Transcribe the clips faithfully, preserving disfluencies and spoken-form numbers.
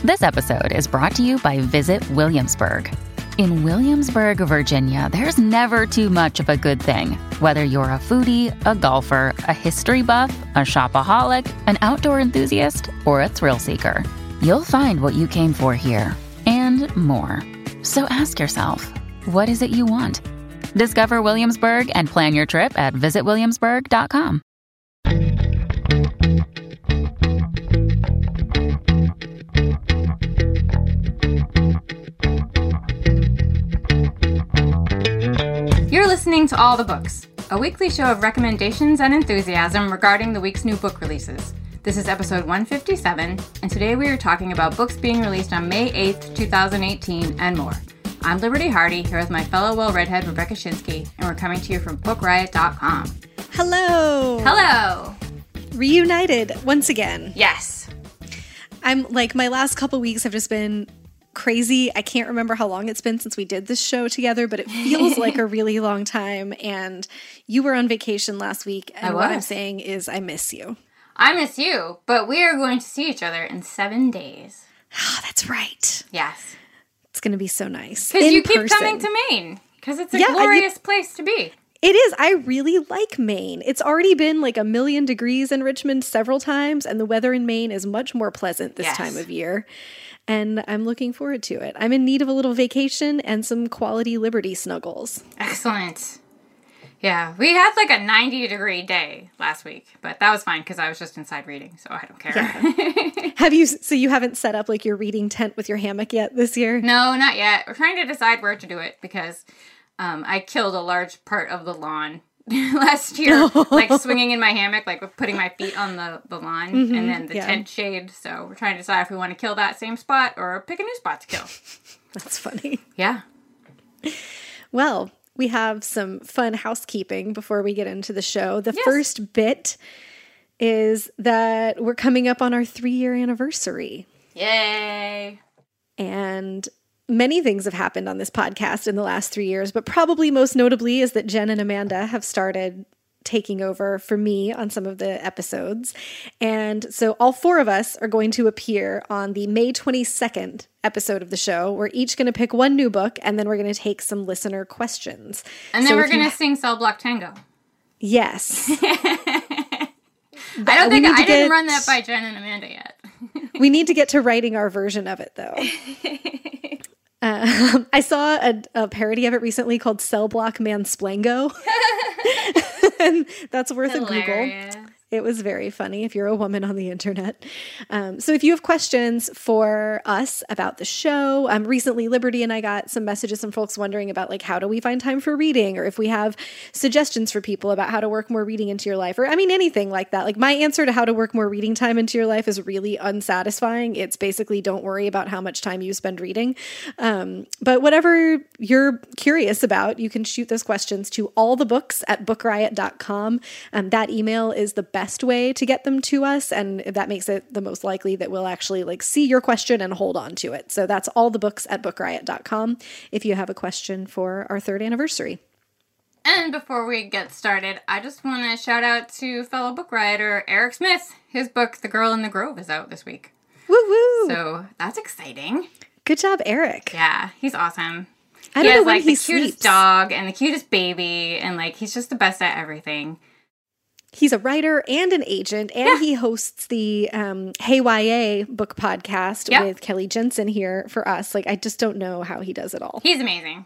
This episode is brought to you by Visit Williamsburg. In Williamsburg, Virginia, there's never too much of a good thing. Whether you're a foodie, a golfer, a history buff, a shopaholic, an outdoor enthusiast, or a thrill seeker, you'll find what you came for here and more. So ask yourself, what is it you want? Discover Williamsburg and plan your trip at visit williamsburg dot com. You're listening to All the Books, a weekly show of recommendations and enthusiasm regarding the week's new book releases. This is episode one fifty-seven, and today we are talking about books being released on May eighth, twenty eighteen, and more. I'm Liberty Hardy, here with my fellow Well Redhead, Rebecca Shinsky, and we're coming to you from book riot dot com. Hello! Hello! Reunited once again. Yes. I'm like, my last couple weeks have just been crazy. I can't remember how long it's been since we did this show together, but it feels like a really long time. And you were on vacation last week, and what I'm saying is I miss you. I miss you, but we are going to see each other in seven days. Oh, that's right. Yes. It's going to be so nice. Because you keep person. coming to Maine, because it's a yeah, glorious I, place to be. It is. I really like Maine. It's already been like a million degrees in Richmond several times, and the weather in Maine is much more pleasant this yes. time of year. And I'm looking forward to it. I'm in need of a little vacation and some quality Liberty snuggles. Excellent. Yeah, we had like a ninety degree day last week, but that was fine because I was just inside reading, so I don't care. Yeah. Have you, so you haven't set up like your reading tent with your hammock yet this year? No, not yet. We're trying to decide where to do it because um, I killed a large part of the lawn last year, like swinging in my hammock, like putting my feet on the, the lawn, mm-hmm, and then the yeah. tent shade. So we're trying to decide if we want to kill that same spot or pick a new spot to kill. That's funny. Yeah. Well, we have some fun housekeeping before we get into the show. The yes. first bit is that we're coming up on our three-year anniversary. Yay! And many things have happened on this podcast in the last three years, but probably most notably is that Jen and Amanda have started taking over for me on some of the episodes. And so all four of us are going to appear on the May twenty-second episode of the show. We're each going to pick one new book, and then we're going to take some listener questions. And then so we're going to ha- sing Cell Block Tango. Yes. I don't think I get... didn't run that by Jen and Amanda yet. We need to get to writing our version of it, though. Uh, I saw a, a parody of it recently called Cell Block Mansplango. And that's worth Hilarious. a Google. It was very funny if you're a woman on the internet. Um, so if you have questions for us about the show, um, recently Liberty and I got some messages from folks wondering about like, how do we find time for reading? Or if we have suggestions for people about how to work more reading into your life, or I mean, anything like that. Like my answer to how to work more reading time into your life is really unsatisfying. It's basically don't worry about how much time you spend reading. Um, but whatever you're curious about, you can shoot those questions to allthebooks at book riot dot com. Um, that email is the best way to get them to us, and that makes it the most likely that we'll actually like see your question and hold on to it. So that's all the books at book riot dot com if you have a question for our third anniversary. And before we get started, I just want to shout out to fellow book writer Eric Smith. His book, The Girl in the Grove, is out this week. Woo woo! So that's exciting. Good job, Eric. Yeah, he's awesome. I don't he has know when like he the cutest sleeps. dog and the cutest baby, and like he's just the best at everything. He's a writer and an agent, and yeah. he hosts the um, Hey Y A book podcast yep. with Kelly Jensen here for us. Like, I just don't know how he does it all. He's amazing.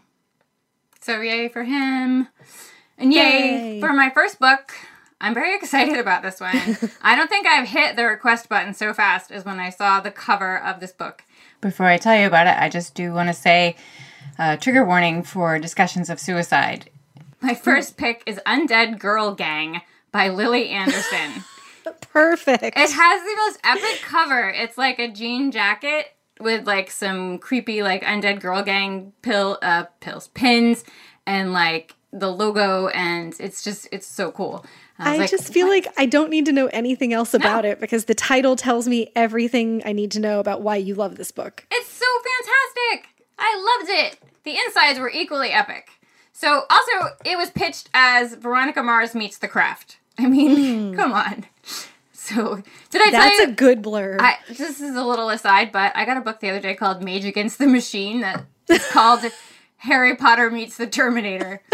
So yay for him. And yay, yay for my first book. I'm very excited about this one. I don't think I've hit the request button so fast as when I saw the cover of this book. Before I tell you about it, I just do want to say uh, trigger warning for discussions of suicide. My first pick is Undead Girl Gang by Lily Anderson. Perfect. It has the most epic cover. It's like a jean jacket with like some creepy like Undead Girl Gang pill uh pills pins and like the logo, and it's just it's so cool. I, I like, just feel what? like I don't need to know anything else about no. it because the title tells me everything I need to know about why you love this book. It's so fantastic. I loved it. The insides were equally epic. So also it was pitched as Veronica Mars meets The Craft. I mean, mm. come on. So, did I That's tell you? a good blurb. I, this is a little aside, but I got a book the other day called Mage Against the Machine that is called Harry Potter Meets the Terminator.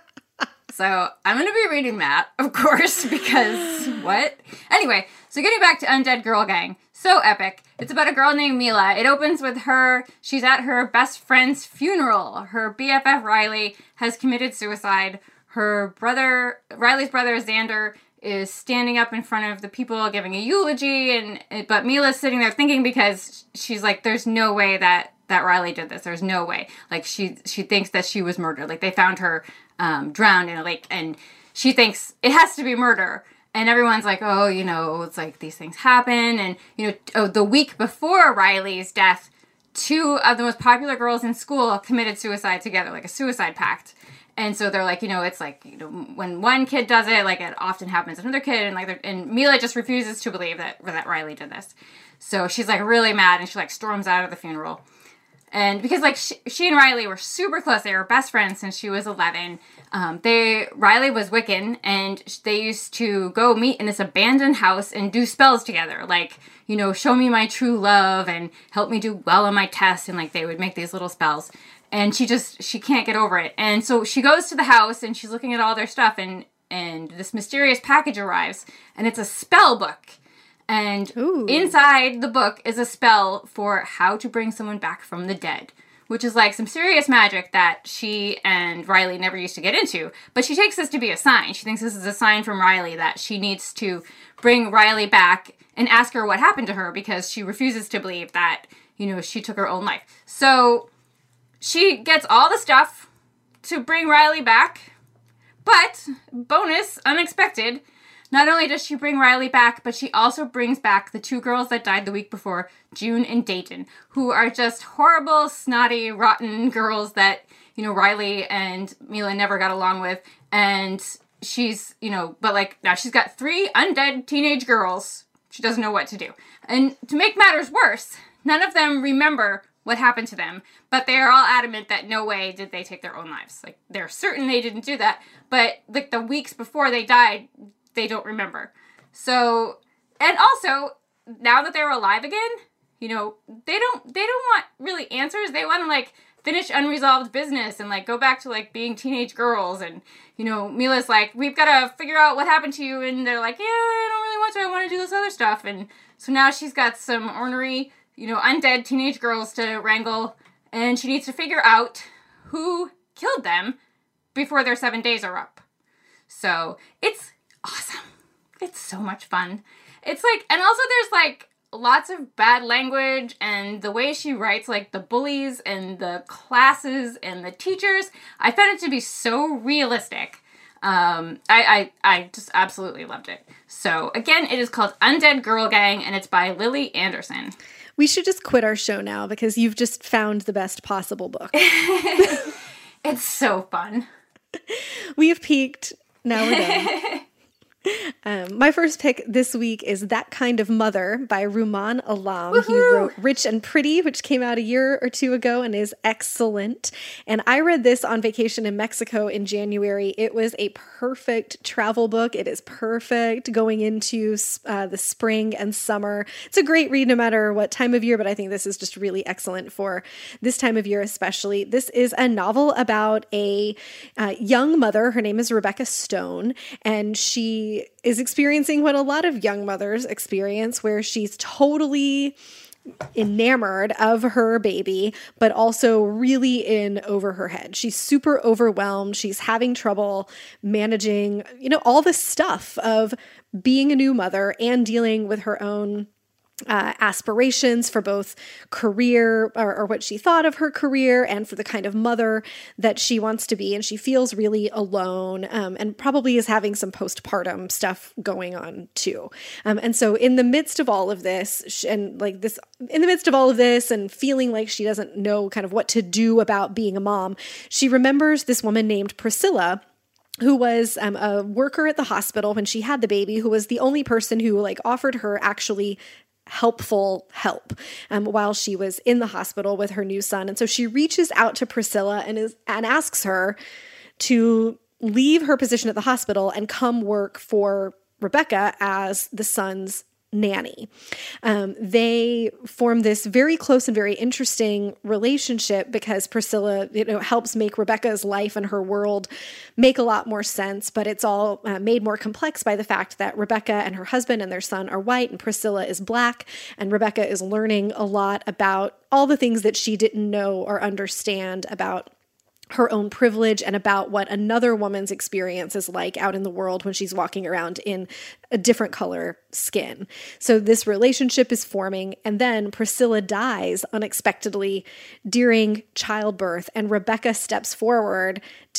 So, I'm going to be reading that, of course, because what? Anyway, so getting back to Undead Girl Gang. So epic. It's about a girl named Mila. It opens with her. She's at her best friend's funeral. Her B F F, Riley, has committed suicide. Her brother, Riley's brother, Xander, is standing up in front of the people giving a eulogy. and But Mila's sitting there thinking because she's like, there's no way that, that Riley did this. There's no way. Like, she, she thinks that she was murdered. Like, they found her um, drowned in a lake. And she thinks it has to be murder. And everyone's like, oh, you know, it's like these things happen. And, you know, oh, the week before Riley's death, two of the most popular girls in school committed suicide together, like a suicide pact. And so they're like, you know, it's like, you know, when one kid does it, like it often happens to another kid. And like, and Mila just refuses to believe that, that Riley did this. So she's like really mad and she like storms out of the funeral. And because like she, she and Riley were super close, they were best friends since she was eleven. Um, they Riley was Wiccan, and they used to go meet in this abandoned house and do spells together, like, you know, show me my true love and help me do well on my test, and like they would make these little spells. And she just she can't get over it, and so she goes to the house and she's looking at all their stuff, and and this mysterious package arrives, and it's a spell book. And Ooh. Inside the book is a spell for how to bring someone back from the dead, which is like some serious magic that she and Riley never used to get into. But she takes this to be a sign. She thinks this is a sign from Riley that she needs to bring Riley back and ask her what happened to her because she refuses to believe that, you know, she took her own life. So she gets all the stuff to bring Riley back, but bonus, unexpected, not only does she bring Riley back, but she also brings back the two girls that died the week before, June and Dayton, who are just horrible, snotty, rotten girls that, you know, Riley and Mila never got along with. And she's, you know, but like now she's got three undead teenage girls. She doesn't know what to do. And to make matters worse, none of them remember what happened to them, but they are all adamant that no way did they take their own lives. Like, they're certain they didn't do that, but like the weeks before they died, they don't remember. So, and also, now that they're alive again, you know, they don't, they don't want really answers. They want to like finish unresolved business and like go back to like being teenage girls. And, you know, Mila's like, we've got to figure out what happened to you. And they're like, yeah, I don't really want to. I want to do this other stuff. And so now she's got some ornery, you know, undead teenage girls to wrangle. And she needs to figure out who killed them before their seven days are up. So it's awesome. It's so much fun. It's like, and also there's like lots of bad language, and the way she writes like the bullies and the classes and the teachers, I found it to be so realistic. Um, I, I, I just absolutely loved it. So again, it is called Undead Girl Gang, and it's by Lily Anderson. We should just quit our show now because you've just found the best possible book. It's so fun. We have peaked. Now we're done. Um, my first pick this week is That Kind of Mother by Rumaan Alam. Woohoo! He wrote Rich and Pretty, which came out a year or two ago and is excellent. And I read this on vacation in Mexico in January. It was a perfect travel book. It is perfect going into uh, the spring and summer. It's a great read no matter what time of year, but I think this is just really excellent for this time of year especially. This is a novel about a uh, young mother. Her name is Rebecca Stone, and she is experiencing what a lot of young mothers experience, where she's totally enamored of her baby, but also really in over her head. She's super overwhelmed. She's having trouble managing, you know, all this stuff of being a new mother and dealing with her own Uh, aspirations for both career or, or what she thought of her career and for the kind of mother that she wants to be. And she feels really alone um, and probably is having some postpartum stuff going on too. Um, and so in the midst of all of this sh- and like this, in the midst of all of this and feeling like she doesn't know kind of what to do about being a mom, she remembers this woman named Priscilla, who was um, a worker at the hospital when she had the baby, who was the only person who like offered her actually helpful help um, while she was in the hospital with her new son. And so she reaches out to Priscilla and is and asks her to leave her position at the hospital and come work for Rebecca as the son's nanny. Um, they form this very close and very interesting relationship because Priscilla, you know, helps make Rebecca's life and her world make a lot more sense, but it's all uh, made more complex by the fact that Rebecca and her husband and their son are white and Priscilla is black, and Rebecca is learning a lot about all the things that she didn't know or understand about her own privilege and about what another woman's experience is like out in the world when she's walking around in a different color skin. So this relationship is forming, and then Priscilla dies unexpectedly during childbirth, and Rebecca steps forward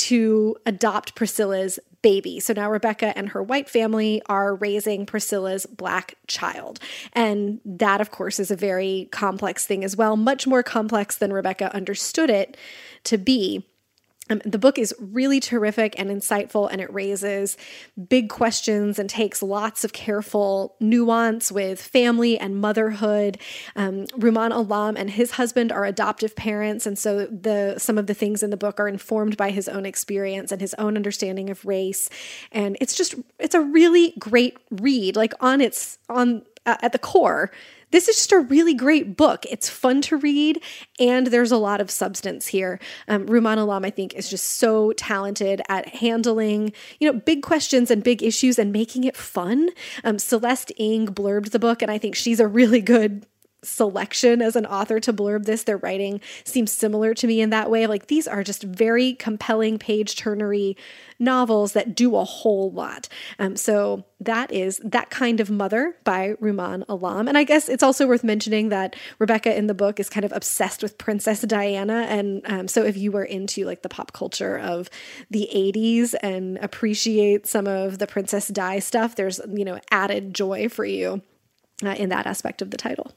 to adopt Priscilla's baby. So now Rebecca and her white family are raising Priscilla's black child. And that, of course, is a very complex thing as well, much more complex than Rebecca understood it to be. Um, the book is really terrific and insightful, and it raises big questions and takes lots of careful nuance with family and motherhood. Um, Rumaan Alam and his husband are adoptive parents, and so the some of the things in the book are informed by his own experience and his own understanding of race. And it's just, it's a really great read, like on its, on uh, at the core. This is just a really great book. It's fun to read, and there's a lot of substance here. Um, Rumaan Alam, I think, is just so talented at handling, you know, big questions and big issues and making it fun. Um, Celeste Ng blurbed the book, and I think she's a really good selection as an author to blurb this. Their writing seems similar to me in that way. Like, these are just very compelling page-turnery novels that do a whole lot. Um, so that is That Kind of Mother by Rumaan Alam. And I guess it's also worth mentioning that Rebecca in the book is kind of obsessed with Princess Diana. And um, so if you were into like the pop culture of the eighties and appreciate some of the Princess Di stuff, there's, you know, added joy for you uh, in that aspect of the title.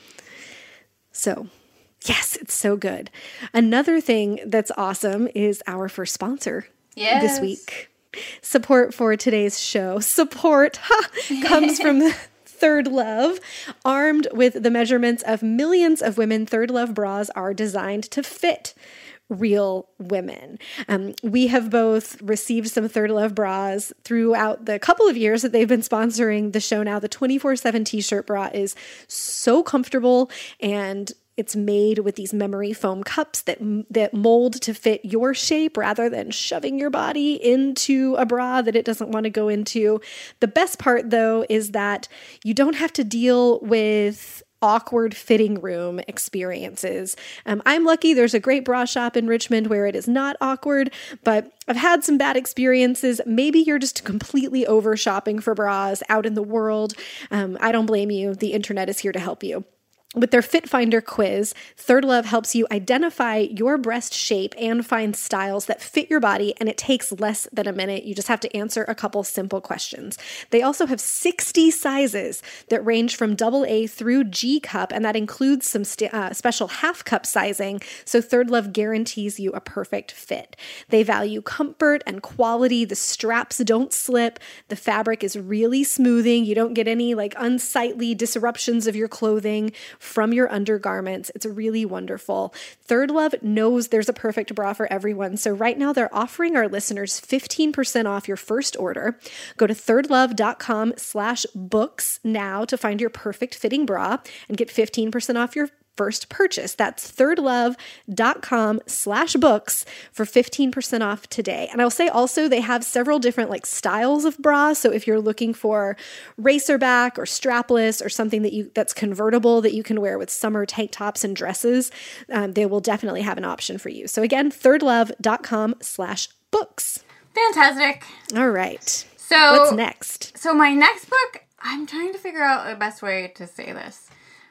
So, yes, it's so good. Another thing that's awesome is our first sponsor yes. this week. Support for today's show. Support ha, comes from Third Love. Armed with the measurements of millions of women, Third Love bras are designed to fit real women. Um, we have both received some Third Love bras throughout the couple of years that they've been sponsoring the show now. The twenty-four seven t-shirt bra is so comfortable, and it's made with these memory foam cups that that mold to fit your shape rather than shoving your body into a bra that it doesn't want to go into. The best part, though, is that you don't have to deal with awkward fitting room experiences. Um, I'm lucky there's a great bra shop in Richmond where it is not awkward, but I've had some bad experiences. Maybe you're just completely over shopping for bras out in the world. Um, I don't blame you. The internet is here to help you. With their Fit Finder quiz, Third Love helps you identify your breast shape and find styles that fit your body, and it takes less than a minute. You just have to answer a couple simple questions. They also have sixty sizes that range from double A through G cup, and that includes some st- uh, special half cup sizing, so Third Love guarantees you a perfect fit. They value comfort and quality. The straps don't slip. The fabric is really smoothing. You don't get any like unsightly disruptions of your clothing from your undergarments. It's really wonderful. Third Love knows there's a perfect bra for everyone. So right now they're offering our listeners fifteen percent off your first order. Go to thirdlove.com slash books now to find your perfect fitting bra and get fifteen percent off your first purchase. That's thirdlove.com slash books for fifteen percent off today. And I'll say also they have several different like styles of bras. So if you're looking for racerback or strapless or something that you that's convertible that you can wear with summer tank tops and dresses, um, they will definitely have an option for you. So again, thirdlove.com slash books. Fantastic. All right. So what's next? So my next book, I'm trying to figure out the best way to say this.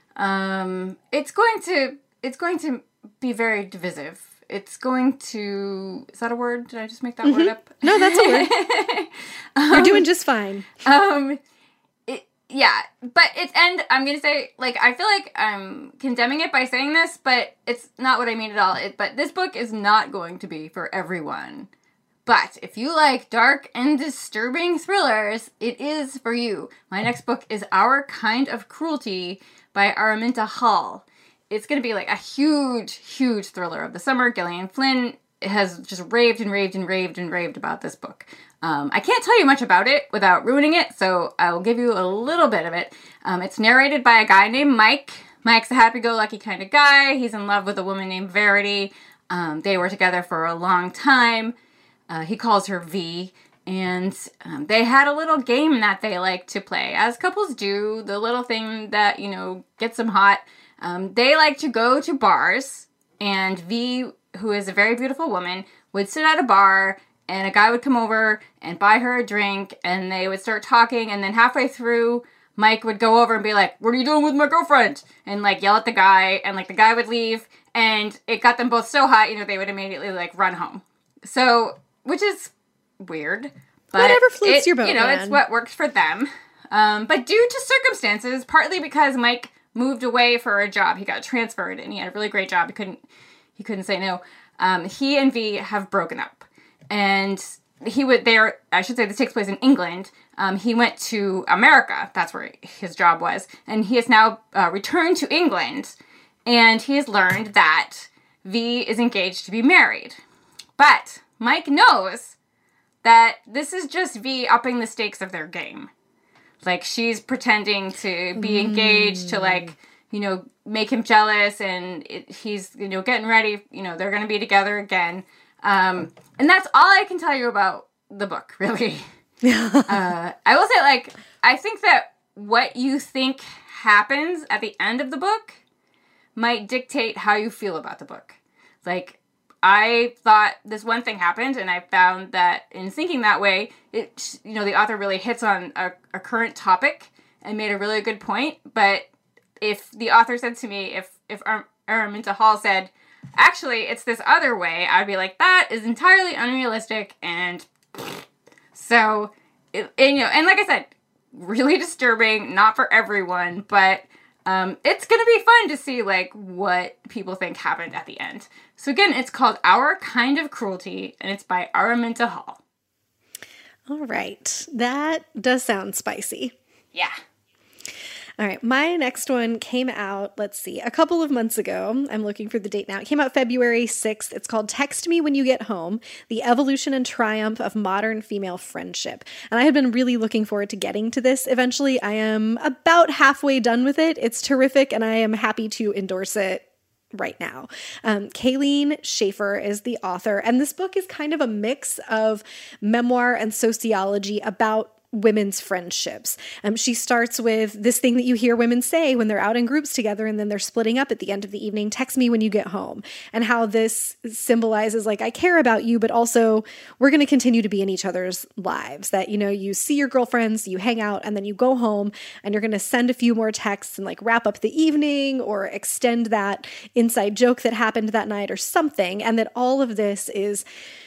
Um, it's going to, it's going to be very divisive. It's going to, is that a word? Did I just make that mm-hmm. word up? No, that's a word. um, You're doing just fine. Um, it, yeah, but it's, and I'm going to say, like, I feel like I'm condemning it by saying this, but it's not what I mean at all. It, but this book is not going to be for everyone. But if you like dark and disturbing thrillers, it is for you. My next book is Our Kind of Cruelty by Araminta Hall. It's going to be like a huge, huge thriller of the summer. Gillian Flynn has just raved and raved and raved and raved about this book. Um, I can't tell you much about it without ruining it, so I will give you a little bit of it. Um, it's narrated by a guy named Mike. Mike's a happy-go-lucky kind of guy. He's in love with a woman named Verity. Um, they were together for a long time. Uh, he calls her V. And um, they had a little game that they like to play, as couples do, the little thing that, you know, gets them hot. Um, they like to go to bars, and V, who is a very beautiful woman, would sit at a bar, and a guy would come over and buy her a drink, and they would start talking, and then halfway through, Mike would go over and be like, "What are you doing with my girlfriend?" And, like, yell at the guy, and, like, the guy would leave, and it got them both so hot, you know, they would immediately, like, run home. So, which is weird. But whatever floats it, your boat, you know, man. It's what works for them. Um, but due to circumstances, partly because Mike moved away for a job, he got transferred, and he had a really great job. He couldn't, he couldn't say no. Um, he and V have broken up, and he would there. I should say this takes place in England. Um, he went to America. That's where his job was, and he has now uh, returned to England, and he has learned that V is engaged to be married. But Mike knows that this is just V upping the stakes of their game. Like, she's pretending to be engaged mm. to, like, you know, make him jealous, and it, he's, you know, getting ready, you know, they're going to be together again. Um, and that's all I can tell you about the book, really. uh, I will say, like, I think that what you think happens at the end of the book might dictate how you feel about the book. Like, I thought this one thing happened, and I found that in thinking that way, it, you know, the author really hits on a, a current topic and made a really good point. But if the author said to me, if if Ar- Araminta Hall said, actually, it's this other way, I'd be like, that is entirely unrealistic, and so, it, and, you know, and like I said, really disturbing, not for everyone, but Um, it's going to be fun to see, like, what people think happened at the end. So again, it's called Our Kind of Cruelty, and it's by Araminta Hall. All right. That does sound spicy. Yeah. All right. My next one came out, let's see, a couple of months ago. I'm looking for the date now. It came out February sixth. It's called Text Me When You Get Home, The Evolution and Triumph of Modern Female Friendship. And I had been really looking forward to getting to this eventually. I am about halfway done with it. It's terrific, and I am happy to endorse it right now. Um, Kayleen Schaefer is the author, and this book is kind of a mix of memoir and sociology about women's friendships. Um, she starts with this thing that you hear women say when they're out in groups together and then they're splitting up at the end of the evening, text me when you get home, and how this symbolizes, like, I care about you, but also we're going to continue to be in each other's lives. That, you know, you see your girlfriends, you hang out, and then you go home and you're going to send a few more texts and, like, wrap up the evening or extend that inside joke that happened that night or something. And that all of this is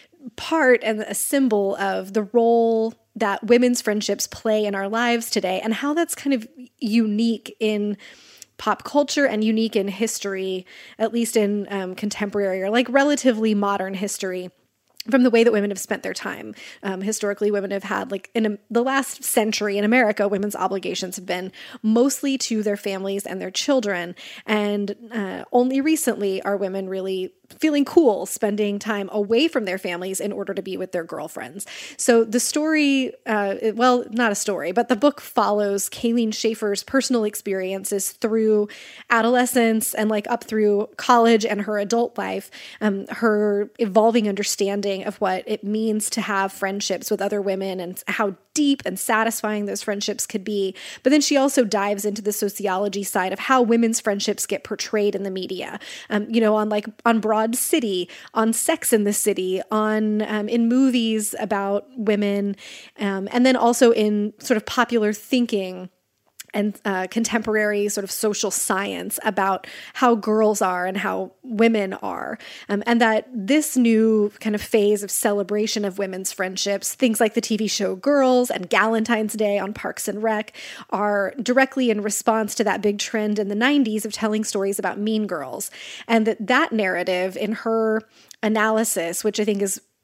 part and a symbol of the role that women's friendships play in our lives today, and how that's kind of unique in pop culture and unique in history, at least in um, contemporary or like relatively modern history, from the way that women have spent their time. Um, historically, women have had, like, in a, the last century in America, women's obligations have been mostly to their families and their children. And uh, only recently are women really feeling cool spending time away from their families in order to be with their girlfriends. So the story, uh, it, well, not a story, but the book follows Kayleen Schaefer's personal experiences through adolescence and, like, up through college and her adult life, um, her evolving understanding of what it means to have friendships with other women and how deep and satisfying those friendships could be. But then she also dives into the sociology side of how women's friendships get portrayed in the media, um, you know, on like on Broad City, on Sex and the City, on um, in movies about women, um, and then also in sort of popular thinking and uh, contemporary sort of social science about how girls are and how women are. Um, and that this new kind of phase of celebration of women's friendships, things like the T V show Girls and Galentine's Day on Parks and Rec, are directly in response to that big trend in the nineties of telling stories about mean girls. And that that narrative in her analysis, which I think is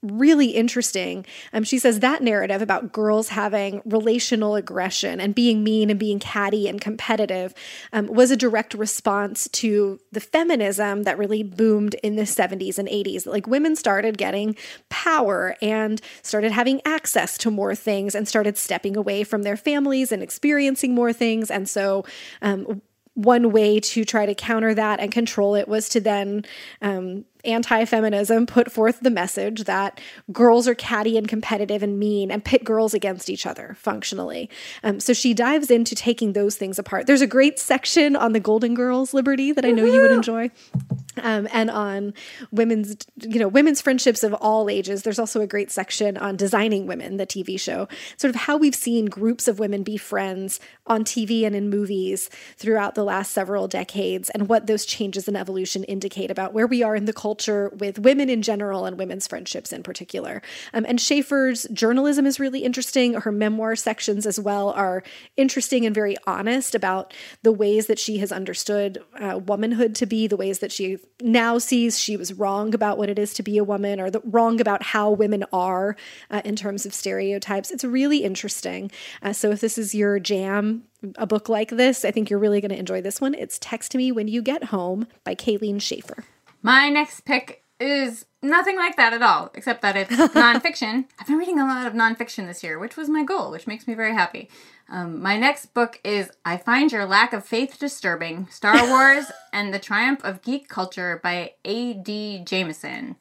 really interesting. Um, she says that narrative about girls having relational aggression and being mean and being catty and competitive um, was a direct response to the feminism that really boomed in the seventies and eighties. Like women started getting power and started having access to more things and started stepping away from their families and experiencing more things. And so um, one way to try to counter that and control it was to then um, anti-feminism put forth the message that girls are catty and competitive and mean and pit girls against each other functionally. Um, so she dives into taking those things apart. There's a great section on the Golden Girls, Liberty, that I know you would enjoy. Um, and on women's, you know, women's friendships of all ages. There's also a great section on Designing Women, the T V show, sort of how we've seen groups of women be friends on T V and in movies throughout the last several decades, and what those changes in evolution indicate about where we are in the culture with women in general and women's friendships in particular. Um, and Schaefer's journalism is really interesting. Her memoir sections as well are interesting and very honest about the ways that she has understood uh, womanhood to be, the ways that she now sees she was wrong about what it is to be a woman, or the, wrong about how women are uh, in terms of stereotypes. It's really interesting. Uh, so if this is your jam, a book like this, I think you're really going to enjoy this one. It's Text Me When You Get Home by Kayleen Schaefer. My next pick is nothing like that at all, except that it's nonfiction. I've been reading a lot of nonfiction this year, which was my goal, which makes me very happy. Um, my next book is I Find Your Lack of Faith Disturbing, Star Wars and the Triumph of Geek Culture by A D Jameson.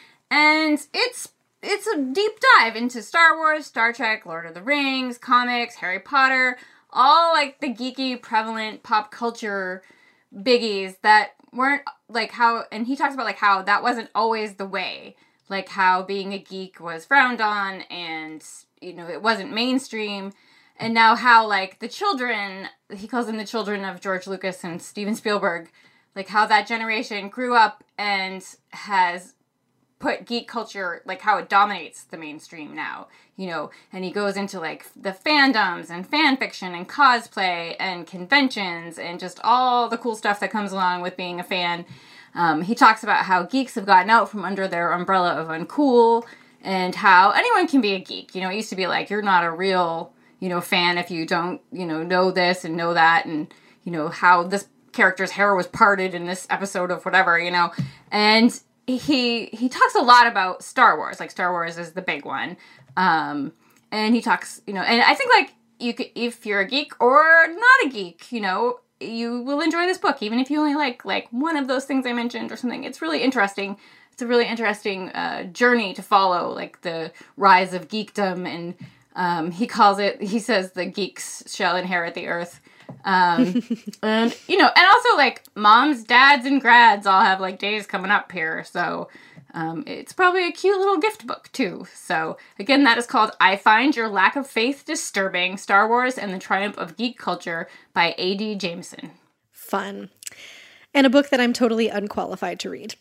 And it's it's a deep dive into Star Wars, Star Trek, Lord of the Rings, comics, Harry Potter, all like the geeky, prevalent pop culture biggies that weren't like how, and he talks about like how that wasn't always the way, like how being a geek was frowned on and, you know, it wasn't mainstream. And now how, like, the children, he calls them the children of George Lucas and Steven Spielberg, like, how that generation grew up and has put geek culture, like, how it dominates the mainstream now, you know, and he goes into, like, the fandoms and fan fiction and cosplay and conventions and just all the cool stuff that comes along with being a fan. Um, he talks about how geeks have gotten out from under their umbrella of uncool and how anyone can be a geek. You know, it used to be like, you're not a real, you know, fan if you don't, you know, know this and know that, and, you know, how this character's hair was parted in this episode of whatever, you know, and he he talks a lot about Star Wars, like Star Wars is the big one, um, and he talks, you know, and I think, like, you could, if you're a geek or not a geek, you know, you will enjoy this book, even if you only like, like, one of those things I mentioned or something. It's really interesting. It's a really interesting uh, journey to follow, like, the rise of geekdom, and Um, he calls it, he says the geeks shall inherit the earth. Um, and, you know, and also, like, moms, dads, and grads all have, like, days coming up here. So, um, it's probably a cute little gift book, too. So, again, that is called I Find Your Lack of Faith Disturbing, Star Wars and the Triumph of Geek Culture by A D Jameson. Fun. And a book that I'm totally unqualified to read.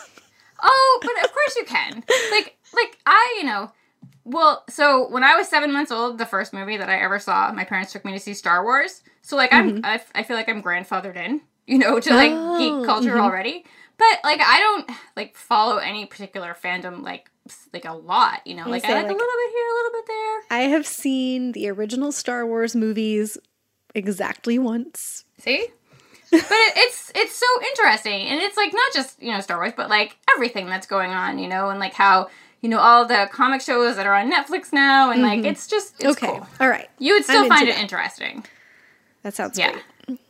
Oh, but of course you can. Like, like, I, you know... Well, so when I was seven months old, the first movie that I ever saw, my parents took me to see Star Wars. So, like, mm-hmm. I'm, I, I feel like I'm grandfathered in, you know, to, like, oh, geek culture mm-hmm. already. But, like, I don't, like, follow any particular fandom, like, like a lot, you know? Like, I, say, I like, like a little bit here, a little bit there. I have seen the original Star Wars movies exactly once. See? But it, it's it's so interesting. And it's, like, not just, you know, Star Wars, but, like, everything that's going on, you know? And, like, how... You know, all the comic shows that are on Netflix now, and, like, mm-hmm. it's just, it's okay. cool. All right. You would still I'm find it that. interesting. That sounds yeah. great.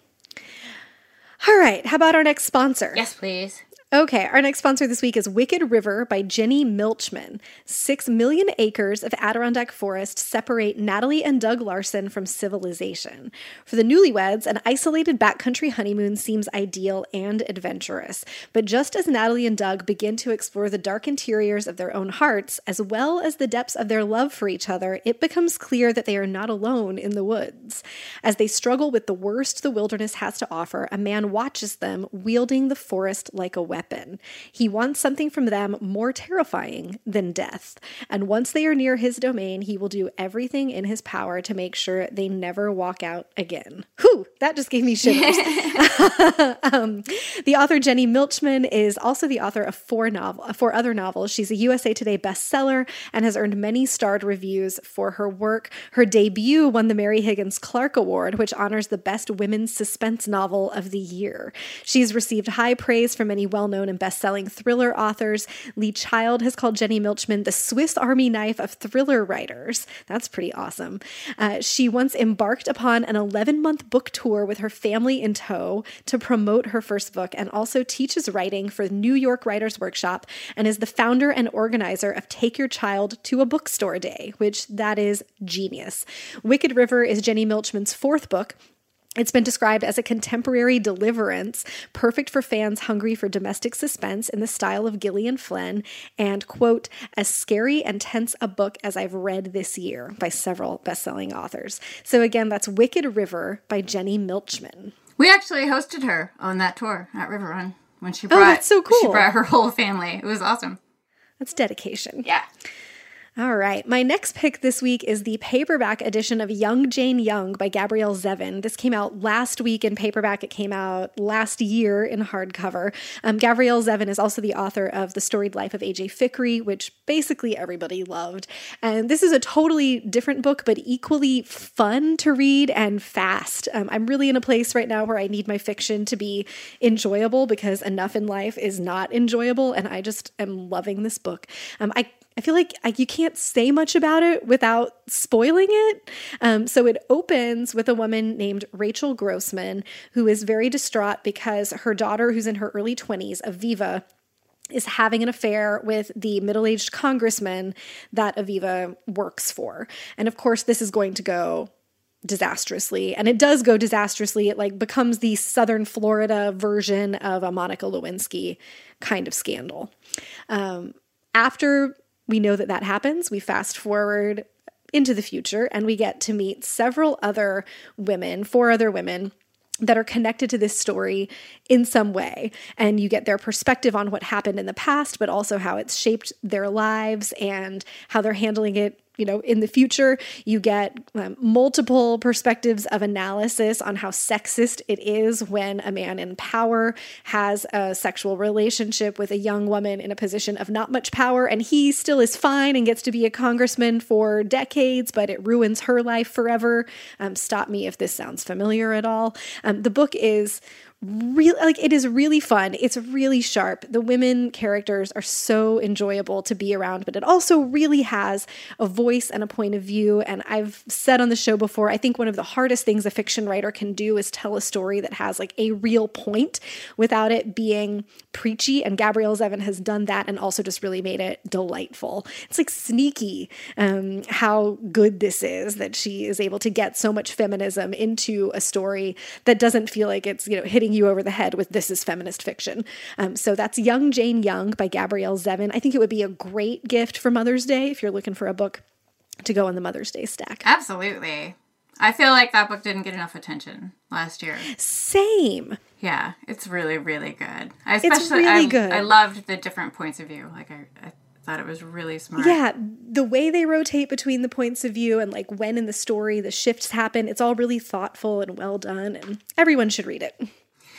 All right. How about our next sponsor? Yes, please. Okay, our next sponsor this week is Wicked River by Jenny Milchman. Six million acres of Adirondack forest separate Natalie and Doug Larson from civilization. For the newlyweds, an isolated backcountry honeymoon seems ideal and adventurous. But just as Natalie and Doug begin to explore the dark interiors of their own hearts, as well as the depths of their love for each other, it becomes clear that they are not alone in the woods. As they struggle with the worst the wilderness has to offer, a man watches them, wielding the forest like a weapon. weapon. He wants something from them more terrifying than death. And once they are near his domain, he will do everything in his power to make sure they never walk out again. Whew, that just gave me shivers. um, the author Jenny Milchman is also the author of four novel, four other novels. She's a U S A Today bestseller and has earned many starred reviews for her work. Her debut won the Mary Higgins Clark Award, which honors the best women's suspense novel of the year. She's received high praise from many well-known and best-selling thriller authors. Lee Child has called Jenny Milchman the Swiss Army knife of thriller writers. That's pretty awesome. Uh, she once embarked upon an eleven-month book tour with her family in tow to promote her first book, and also teaches writing for the New York Writers Workshop, and is the founder and organizer of Take Your Child to a Bookstore Day, which that is genius. Wicked River is Jenny Milchman's fourth book. It's been described as a contemporary deliverance, perfect for fans hungry for domestic suspense in the style of Gillian Flynn, and, quote, as scary and tense a book as I've read this year, by several best-selling authors. So again, that's Wicked River by Jenny Milchman. We actually hosted her on that tour at River Run when she brought, oh, that's so cool. She brought her whole family. It was awesome. That's dedication. Yeah. All right. My next pick this week is the paperback edition of Young Jane Young by Gabrielle Zevin. This came out last week in paperback. It came out last year in hardcover. Um, Gabrielle Zevin is also the author of The Storied Life of A J Fikry, which basically everybody loved. And this is a totally different book, but equally fun to read and fast. Um, I'm really in a place right now where I need my fiction to be enjoyable, because enough in life is not enjoyable, and I just am loving this book. Um, I I feel like I, you can't say much about it without spoiling it. Um, so it opens with a woman named Rachel Grossman, who is very distraught because her daughter, who's in her early twenties, Aviva, is having an affair with the middle-aged congressman that Aviva works for. And of course, this is going to go disastrously. And it does go disastrously. It like becomes the Southern Florida version of a Monica Lewinsky kind of scandal. Um, after we know that that happens, we fast forward into the future, and we get to meet several other women, four other women, that are connected to this story in some way. And you get their perspective on what happened in the past, but also how it's shaped their lives and how they're handling it, you know, in the future. You get um, multiple perspectives of analysis on how sexist it is when a man in power has a sexual relationship with a young woman in a position of not much power, and he still is fine and gets to be a congressman for decades, but it ruins her life forever. Um, stop me if this sounds familiar at all. Um, the book is really, like, it is really fun. It's really sharp. The women characters are so enjoyable to be around, but it also really has a voice and a point of view. And I've said on the show before, I think one of the hardest things a fiction writer can do is tell a story that has like a real point without it being preachy. And Gabrielle Zevin has done that and also just really made it delightful. It's like sneaky um, how good this is, that she is able to get so much feminism into a story that doesn't feel like it's, you know, hitting you over the head with this is feminist fiction. Um, so that's Young Jane Young by Gabrielle Zevin. I think it would be a great gift for Mother's Day if you're looking for a book to go on the Mother's Day stack. Absolutely. I feel like that book didn't get enough attention last year. Same. Yeah, it's really, really good. I especially, it's really I, good. I loved the different points of view. Like, I, I thought it was really smart. Yeah, the way they rotate between the points of view and like when in the story the shifts happen, it's all really thoughtful and well done, and everyone should read it.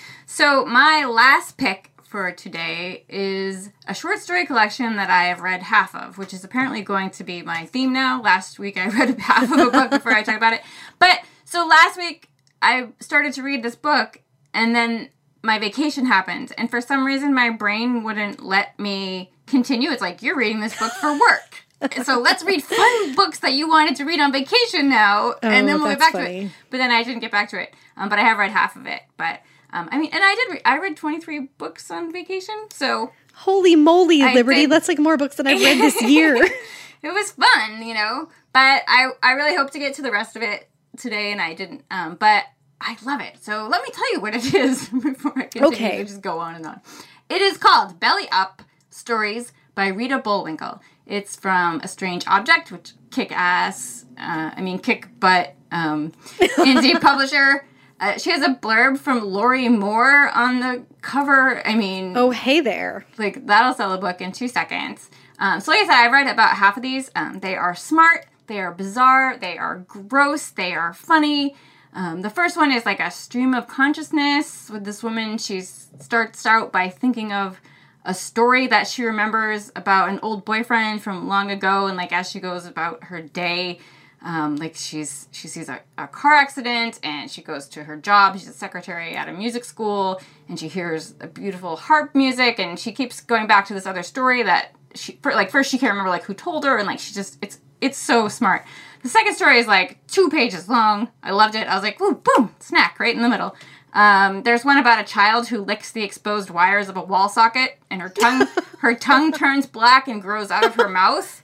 So my last pick for today is a short story collection that I have read half of, which is apparently going to be my theme now. Last week I read half of a book before I talk about it. But so last week I started to read this book, and then my vacation happened. And for some reason my brain wouldn't let me continue. It's like, you're reading this book for work. So let's read fun books that you wanted to read on vacation now. Oh, and then we'll get back funny. to it. But then I didn't get back to it. Um, but I have read half of it. But Um, I mean, and I did, re- I read twenty-three books on vacation, so. Holy moly, I Liberty, did. That's like more books than I've read this year. It was fun, you know, but I, I really hope to get to the rest of it today, and I didn't, um, but I love it. So let me tell you what it is before I continue Okay. to just go on and on. It is called Belly Up Stories by Rita Bullwinkle. It's from A Strange Object, which kick-ass, uh, I mean kick-butt um, indie publisher. Uh, she has a blurb from Lori Moore on the cover. I mean... Oh, hey there. Like, that'll sell a book in two seconds. Um, so like I said, I've read about half of these. Um, they are smart. They are bizarre. They are gross. They are funny. Um, the first one is like a stream of consciousness with this woman. She starts out by thinking of a story that she remembers about an old boyfriend from long ago. And like as she goes about her day... Um, like she's, she sees a, a car accident and she goes to her job. She's a secretary at a music school and she hears a beautiful harp music and she keeps going back to this other story that she, for, like first she can't remember like who told her and like she just, it's, it's so smart. The second story is like two pages long. I loved it. I was like, ooh, boom, snack right in the middle. Um, there's one about a child who licks the exposed wires of a wall socket and her tongue, her tongue turns black and grows out of her mouth.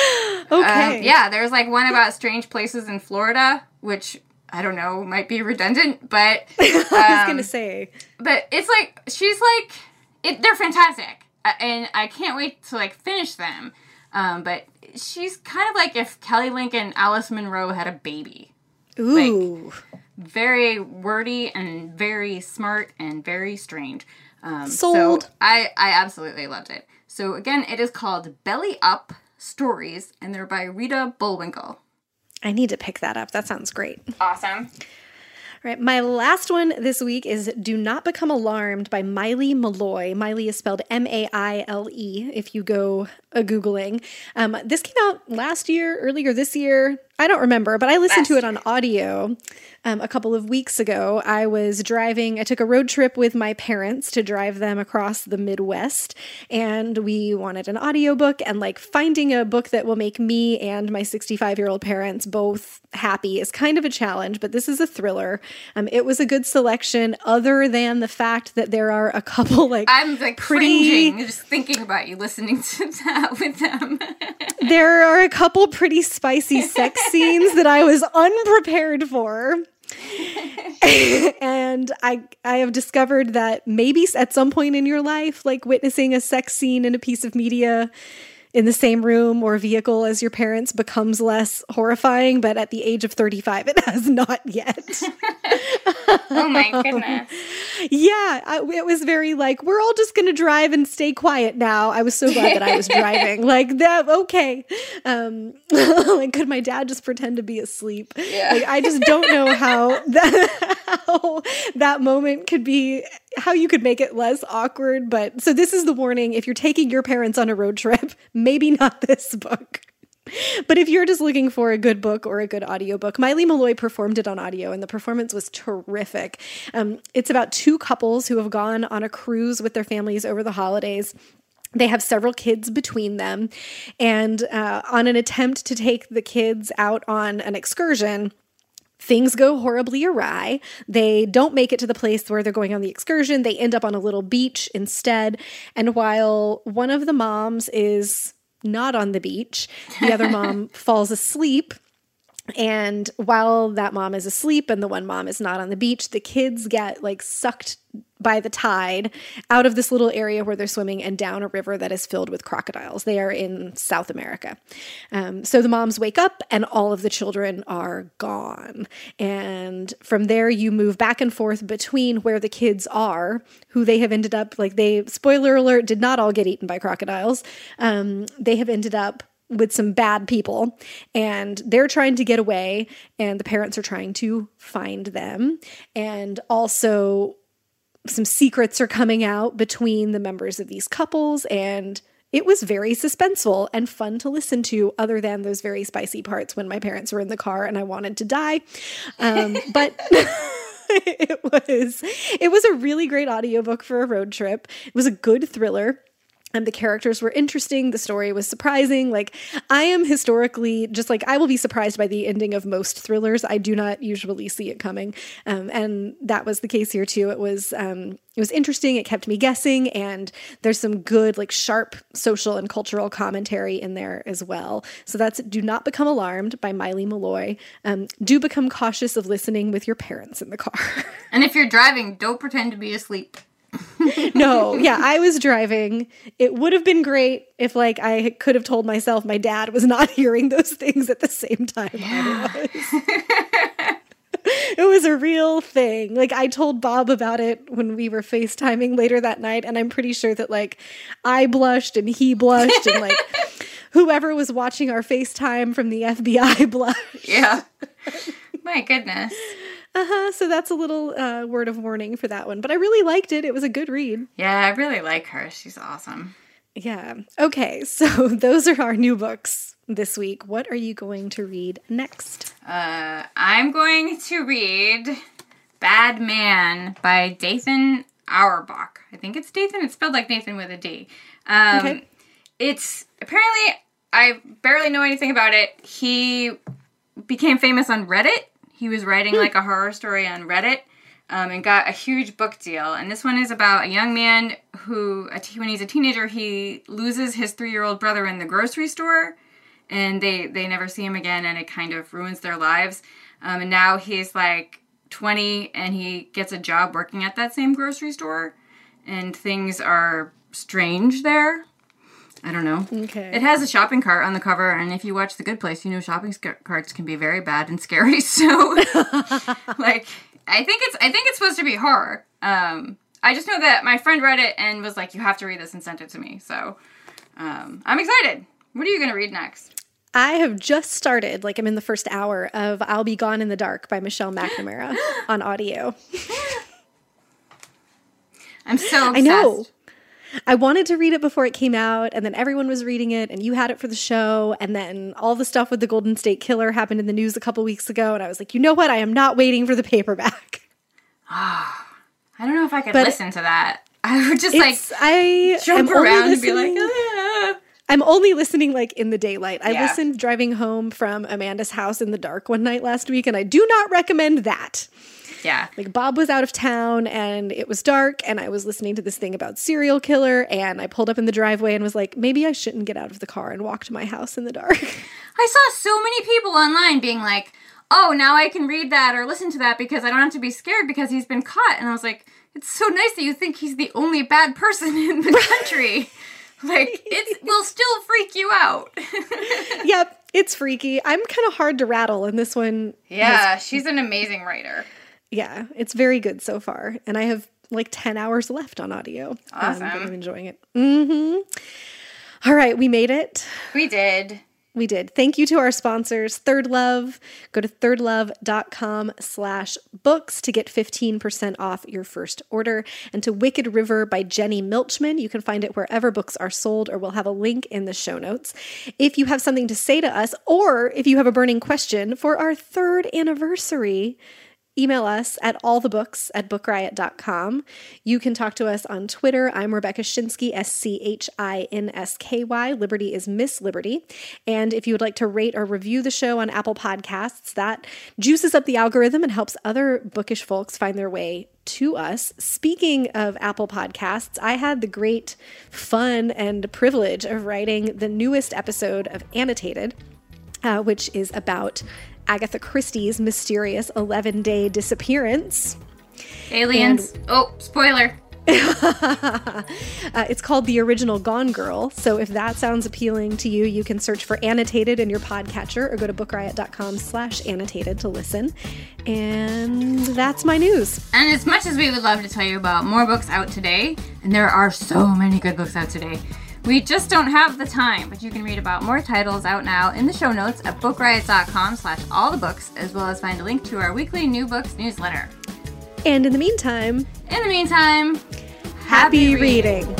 Okay. Um, yeah, there's like one about strange places in Florida, which I don't know, might be redundant, but um, I was gonna say, but it's like she's like it, they're fantastic, uh, and I can't wait to like finish them. Um, but she's kind of like if Kelly Link and Alice Munro had a baby. Ooh, like, very wordy and very smart and very strange. Um, Sold. So I I absolutely loved it. So again, it is called Belly Up Stories, and they're by Rita Bullwinkle. I need to pick that up. That sounds great. Awesome. All right, my last one this week is Do Not Become Alarmed by Maile Meloy. Maile is spelled M A I L E if you go a Googling. Um, this came out last year, earlier this year. I don't remember, but I listened to it on audio um, a couple of weeks ago. I was driving, I took a road trip with my parents to drive them across the Midwest, and we wanted an audiobook, and like finding a book that will make me and my sixty-five-year-old parents both happy is kind of a challenge, but this is a thriller. Um, it was a good selection other than the fact that there are a couple like I'm like pretty, cringing just thinking about you listening to that with them. There are a couple pretty spicy sex scenes that I was unprepared for. And I I have discovered that maybe at some point in your life, like witnessing a sex scene in a piece of media in the same room or vehicle as your parents becomes less horrifying, but at the age of thirty-five, it has not yet. Oh my goodness. Yeah, I, it was very like, we're all just going to drive and stay quiet now. I was so glad that I was driving. Like, that, okay. Um, like, could my dad just pretend to be asleep? Yeah. Like, I just don't know how that, how that moment could be, how you could make it less awkward. But so this is the warning. If you're taking your parents on a road trip, maybe not this book. But if you're just looking for a good book or a good audiobook, Maile Meloy performed it on audio, and the performance was terrific. Um, it's about two couples who have gone on a cruise with their families over the holidays. They have several kids between them, and uh, on an attempt to take the kids out on an excursion, things go horribly awry. They don't make it to the place where they're going on the excursion. They end up on a little beach instead. And while one of the moms is not on the beach, the other mom falls asleep. And while that mom is asleep and the one mom is not on the beach, the kids get like sucked by the tide out of this little area where they're swimming and down a river that is filled with crocodiles. They are in South America. Um, so the moms wake up and all of the children are gone. And from there, you move back and forth between where the kids are, who they have ended up, like they, spoiler alert, did not all get eaten by crocodiles. Um, they have ended up with some bad people, and they're trying to get away, and the parents are trying to find them. And also some secrets are coming out between the members of these couples, and it was very suspenseful and fun to listen to, other than those very spicy parts when my parents were in the car and I wanted to die. Um, but it was, it was a really great audiobook for a road trip. It was a good thriller. And the characters were interesting. The story was surprising. Like, I am historically just like, I will be surprised by the ending of most thrillers. I do not usually see it coming. Um, and that was the case here too. It was, um, it was interesting. It kept me guessing. And there's some good, like sharp social and cultural commentary in there as well. So that's Do Not Become Alarmed by Maile Meloy. Um, do become cautious of listening with your parents in the car. And if you're driving, don't pretend to be asleep. No, yeah, I was driving. It would have been great if, like, I could have told myself my dad was not hearing those things at the same time Yeah. I was. It was a real thing. Like, I told Bob about it when we were FaceTiming later that night, and I'm pretty sure that, like, I blushed and he blushed and, like, whoever was watching our FaceTime from the F B I blushed. Yeah. My goodness. Uh-huh. So that's a little uh, word of warning for that one. But I really liked it. It was a good read. Yeah, I really like her. She's awesome. Yeah. Okay, so those are our new books this week. What are you going to read next? Uh, I'm going to read Bad Man by Dathan Auerbach. I think it's Dathan. It's spelled like Nathan with a D. Um, okay. It's apparently, I barely know anything about it. He became famous on Reddit. He was writing like a horror story on Reddit. Um, and got a huge book deal. And this one is about a young man who, when he's a teenager, he loses his three-year-old brother in the grocery store. And they, they never see him again, and it kind of ruins their lives. Um, and now he's like twenty, and he gets a job working at that same grocery store. And things are strange there. I don't know. Okay. It has a shopping cart on the cover, and if you watch The Good Place, you know shopping sc- carts can be very bad and scary. So, like... I think it's I think it's supposed to be horror. Um, I just know that my friend read it and was like, you have to read this, and sent it to me. So um, I'm excited. What are you going to read next? I have just started, like I'm in the first hour of I'll Be Gone in the Dark by Michelle McNamara on audio. I'm so obsessed. I know. I wanted to read it before it came out, and then everyone was reading it, and you had it for the show, and then all the stuff with the Golden State Killer happened in the news a couple weeks ago, and I was like, you know what? I am not waiting for the paperback. Oh, I don't know if I could but listen to that. I would just, like, I jump around and be like, ah. I'm only listening, like, in the daylight. I yeah. listened driving home from Amanda's house in the dark one night last week, and I do not recommend that. Yeah. Like, Bob was out of town, and it was dark, and I was listening to this thing about serial killer, and I pulled up in the driveway and was like, maybe I shouldn't get out of the car and walk to my house in the dark. I saw so many people online being like, oh, now I can read that or listen to that because I don't have to be scared because he's been caught. And I was like, it's so nice that you think he's the only bad person in the country. Like, it will still freak you out. Yep, it's freaky. I'm kind of hard to rattle, and this one... Yeah, has, she's an amazing writer. Yeah, it's very good so far. And I have like ten hours left on audio. Awesome. Um, but I'm enjoying it. Mm-hmm. All right, we made it. We did. We did. Thank you to our sponsors, Third Love. Go to thirdlove.com slash books to get fifteen percent off your first order. And to Wicked River by Jenny Milchman. You can find it wherever books are sold, or we'll have a link in the show notes. If you have something to say to us, or if you have a burning question for our third anniversary, email us at allthebooks at book riot dot com. You can talk to us on Twitter. I'm Rebecca Schinsky, S C H I N S K Y. Liberty is Miss Liberty. And if you would like to rate or review the show on Apple Podcasts, that juices up the algorithm and helps other bookish folks find their way to us. Speaking of Apple Podcasts, I had the great fun and privilege of writing the newest episode of Annotated, uh, which is about Agatha Christie's mysterious eleven-day disappearance. Aliens. And, oh, spoiler. uh, it's called The Original Gone Girl. So if that sounds appealing to you, you can search for Annotated in your podcatcher or go to bookriot.com slash annotated to listen. And that's my news. And as much as we would love to tell you about more books out today, and there are so many good books out today, we just don't have the time, but you can read about more titles out now in the show notes at bookriot.com slash all the books, as well as find a link to our weekly new books newsletter. And in the meantime... In the meantime, happy, happy reading. reading.